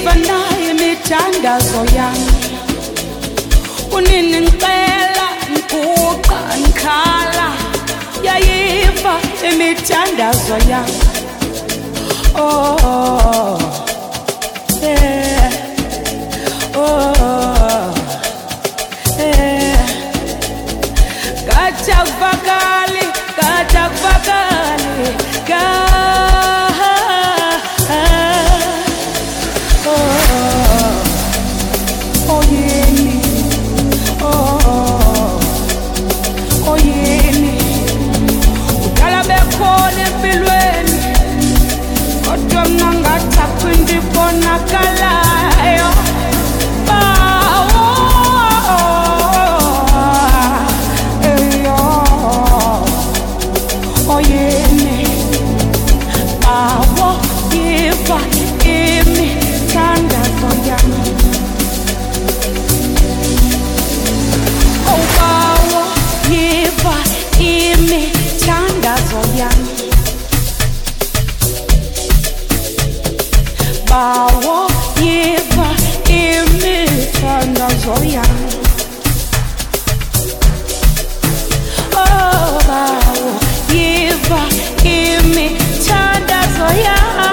naye imithandazo yami unini ngicela ngiguqa ngikhala yayiva imithandazo yami oh yeah oh yeah katakvakali oh yini oh yini udala bekhona empilweni kodwa mina ngathaphi ndibonakalayo oh yini bawo yiva imithandazo yami oh bawo yiva imithandazo yami bawo yiva imithandazo yami oh bawo yiva imithandazo yami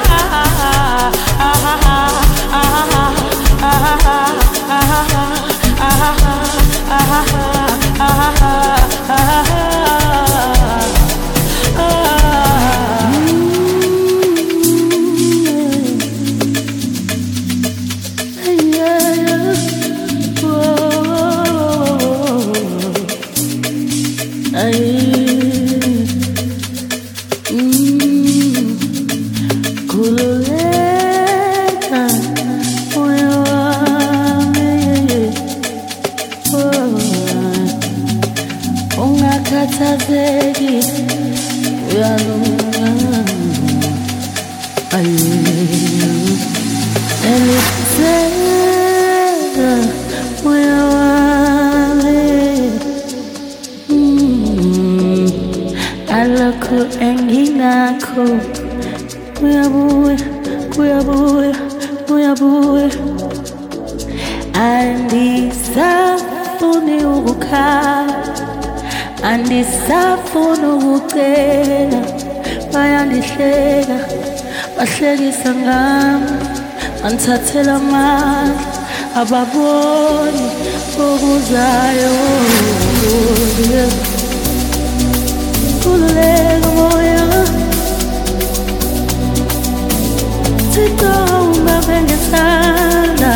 andisafuna ukucela bayandihleka bahlekisa ngami bangithathela amandla ababoni okuzayo khululeka moya Thixo ungabe ngesandla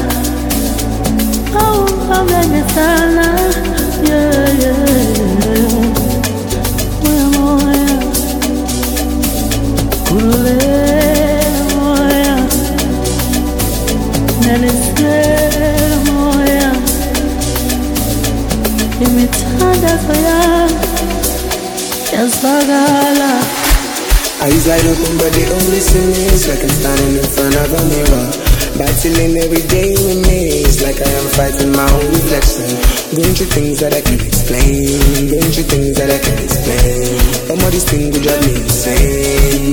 ungabe ngesandla yeah moya khululeka moya nanisikela moya imithandazo yami yazwakala. Eyes wide open but they only see me. It's like I'm standing in front of a mirror, battling every day with me. It's like I am fighting my own reflection, going through things that I can't explain, going through things that I can't explain. Some of these things will drive me insane.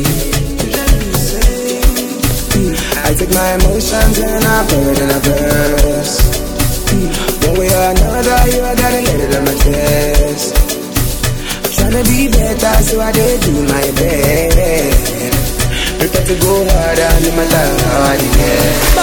I take my emotions and I put it in a verse. One way or another, you gotta get it on my chest. Tryna be better, so I did do my best. Prepare to go harder, no matter how I get.